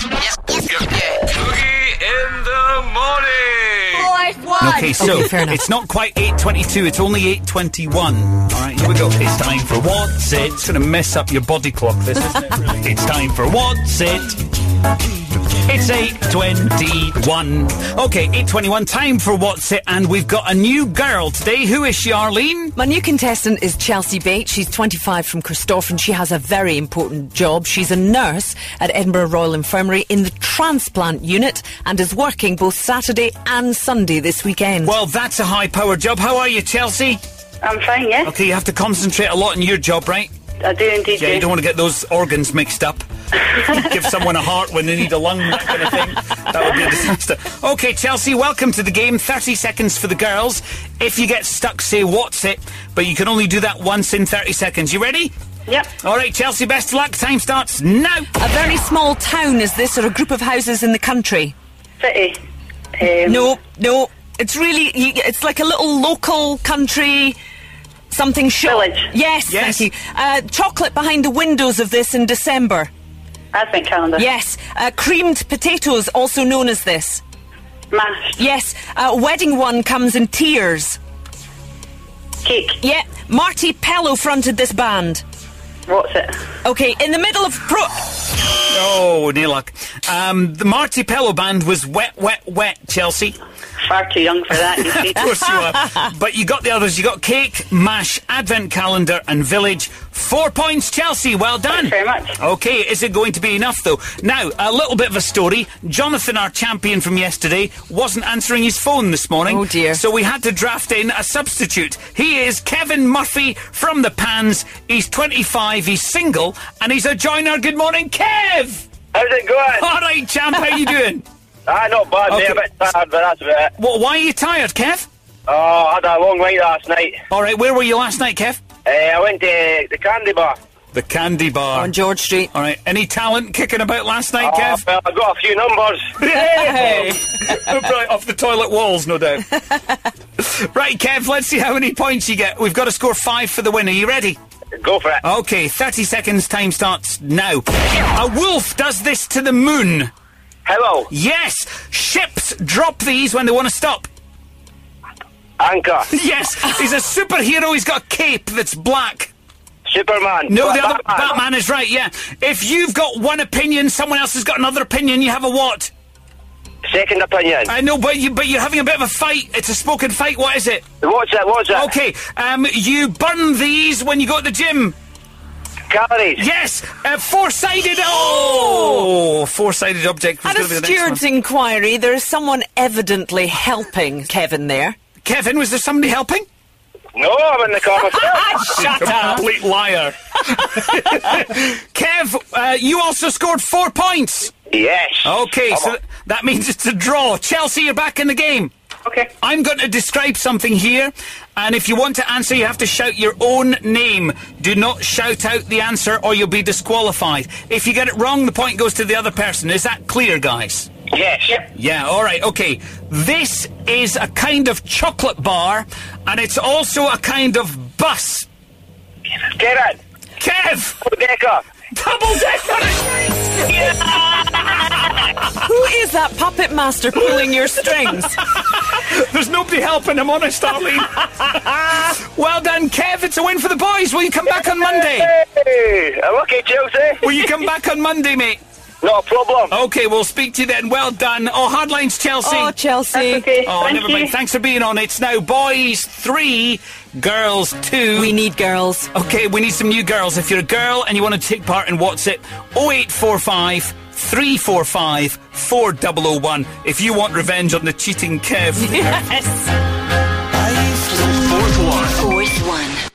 Boogie in the morning. Fourth one. Okay, so fair enough. it's not quite 8:22, it's only 8:21. Alright, here we go. It's time for What's It? It's going to mess up your body clock, this, isn't it? Really? It's time for What's It? It's 8:21. Okay, 8:21, time for What's It? And we've got a new girl today. Who is she, Arlene? My new contestant is Chelsea Bates. She's 25 from Christopher and she has a very important job. She's a nurse at Edinburgh Royal Infirmary in the transplant unit and is working both Saturday and Sunday this weekend. Well, that's a high-powered job. How are you, Chelsea? I'm fine, yeah. Okay, you have to concentrate a lot on your job, right? I do indeed. Yeah, you don't want to get those organs mixed up. Give someone a heart when they need a lung, that kind of thing. That would be a disaster. Okay, Chelsea, welcome to the game. 30 seconds for the girls. If you get stuck, say What's It? But you can only do that once in 30 seconds. You ready? Yep. All right, Chelsea, best of luck. Time starts now. A very small town is this, or a group of houses in the country? City. No. It's really, it's like a little local country, something shop. Village. Yes, Yes. thank you. Chocolate behind the windows of this in December. Advent calendar. Yes. Creamed potatoes, also known as this. Mashed. Yes. Wedding one comes in tiers. Cake. Yeah. Marty Pello fronted this band. What's it? Okay, in the middle of... Oh, no luck. The Marty Pello band was Wet, Wet, Wet, Chelsea. Far too young for that, you see. Of course you are. But you got the others. You got Cake, Mash, Advent Calendar and Village. 4 points, Chelsea. Well done. Thanks very much. Okay, is it going to be enough, though? Now, a little bit of a story. Jonathan, our champion from yesterday, wasn't answering his phone this morning. Oh, dear. So we had to draft in a substitute. He is Kevin Murphy from the Pans. He's 25, he's single, and he's a joiner. Good morning, Kev! How's it going? All right, champ, how you doing? Not bad, mate. Okay. A bit tired, but that's about it. Well, why are you tired, Kev? Oh, I had a long night last night. All right, where were you last night, Kev? I went to the candy bar. The Candy Bar. On George Street. All right, any talent kicking about last night, Kev? Well, I got a few numbers. Hey! Right, off the toilet walls, no doubt. Right, Kev, let's see how many points you get. We've got to score 5 for the win. Are you ready? Go for it. Okay, 30 seconds, time starts now. A wolf does this to the moon. Hello. Yes, ships drop these when they want to stop. Anchor. Yes, he's a superhero, he's got a cape that's black. Superman. No, the other Batman. Batman is right, yeah. If you've got one opinion, someone else has got another opinion, you have a what? Second opinion. I know, but you're having a bit of a fight. It's a spoken fight. What is it? What's it? Okay, you burn these when you go to the gym. Calories. Yes, four-sided. Oh, four-sided object. Was At a gonna be the next steward's one. inquiry, there is someone evidently helping Kevin there. Kevin, was there somebody helping? No, I'm in the car myself. Shut up. Complete liar. Kev, you also scored 4 points. Yes. Okay, so that means it's a draw. Chelsea, you're back in the game. Okay. I'm going to describe something here, and if you want to answer, you have to shout your own name. Do not shout out the answer, or you'll be disqualified. If you get it wrong, the point goes to the other person. Is that clear, guys? Yes. Yeah, all right, okay. This is a kind of chocolate bar, and it's also a kind of bus. Get it. Kev! Decker. Double decker! Who is that puppet master pulling your strings? There's nobody helping, I'm honest, Arlene. Well done, Kev. It's a win for the boys. Will you come back on Monday? Hey, okay, Chelsea. Will you come back on Monday, mate? Not a problem. Okay, we'll speak to you then. Well done. Oh, hard lines, Chelsea. Oh, Chelsea. That's okay. Oh, Thank never you. mind. Thanks for being on. It's now boys 3, girls 2. We need girls. Okay, we need some new girls. If you're a girl and you want to take part in What's It, 0845 345 4001. If you want revenge on the cheating Kev. Yes. Fourth one. Fourth one.